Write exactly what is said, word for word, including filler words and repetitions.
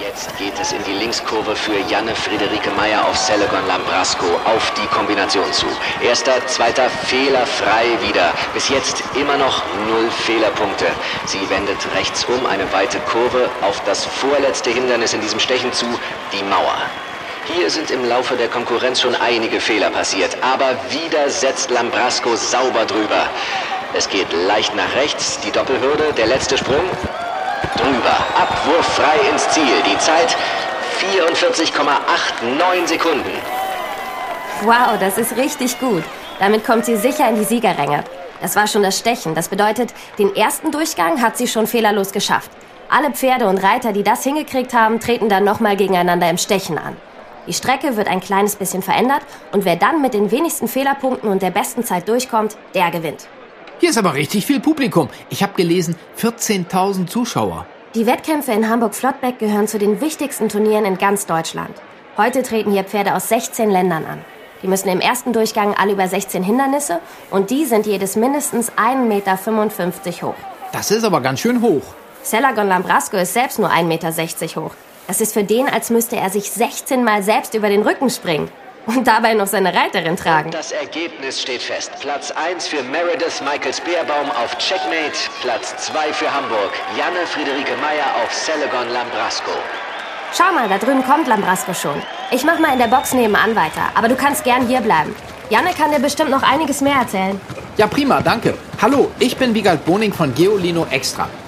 Jetzt geht es in die Linkskurve für Janne Friederike Meyer auf Selegon Lambrasco auf die Kombination zu. Erster, zweiter, fehlerfrei wieder. Bis jetzt immer noch null Fehlerpunkte. Sie wendet rechts um, eine weite Kurve auf das vorletzte Hindernis in diesem Stechen zu, die Mauer. Hier sind im Laufe der Konkurrenz schon einige Fehler passiert, aber wieder setzt Lambrasco sauber drüber. Es geht leicht nach rechts, die Doppelhürde, der letzte Sprung. Drüber, Abwurf frei ins Ziel. Die Zeit vierundvierzig Komma neunundachtzig Sekunden. Wow, das ist richtig gut. Damit kommt sie sicher in die Siegerränge. Das war schon das Stechen. Das bedeutet, den ersten Durchgang hat sie schon fehlerlos geschafft. Alle Pferde und Reiter, die das hingekriegt haben, treten dann nochmal gegeneinander im Stechen an. Die Strecke wird ein kleines bisschen verändert und wer dann mit den wenigsten Fehlerpunkten und der besten Zeit durchkommt, der gewinnt. Hier ist aber richtig viel Publikum. Ich habe gelesen, vierzehntausend Zuschauer. Die Wettkämpfe in Hamburg-Flottbeck gehören zu den wichtigsten Turnieren in ganz Deutschland. Heute treten hier Pferde aus sechzehn Ländern an. Die müssen im ersten Durchgang alle über sechzehn Hindernisse und die sind jedes mindestens ein Meter fünfundfünfzig hoch. Das ist aber ganz schön hoch. Selegon Lambrasco ist selbst nur ein Meter sechzig hoch. Das ist für den, als müsste er sich sechzehn Mal selbst über den Rücken springen. Und dabei noch seine Reiterin tragen. Das Ergebnis steht fest. Platz eins für Meredith Michaels Beerbaum auf Checkmate. Platz zwei für Hamburg. Janne Friederike Meyer auf Selegon Lambrasco. Schau mal, da drüben kommt Lambrasco schon. Ich mach mal in der Box nebenan weiter. Aber du kannst gern hier bleiben. Janne kann dir bestimmt noch einiges mehr erzählen. Ja, prima, danke. Hallo, ich bin Wiegald Boning von Geolino Extra.